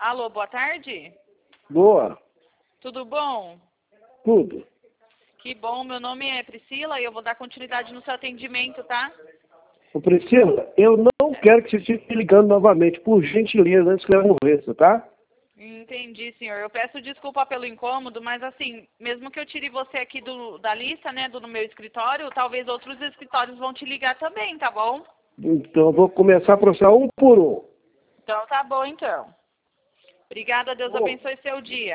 Alô, boa tarde? Boa. Tudo bom? Tudo. Que bom, meu nome é Priscila e eu vou dar continuidade no seu atendimento, tá? Ô Priscila, eu não quero que você fique ligando novamente, por gentileza, antes que eu morreça, tá? Entendi, senhor. Eu peço desculpa pelo incômodo, mas assim, mesmo que eu tire você aqui da lista, né, do meu escritório, talvez outros escritórios vão te ligar também, tá bom? Então eu vou começar a processar um por um. Então tá bom, então. Obrigada, Deus abençoe seu dia.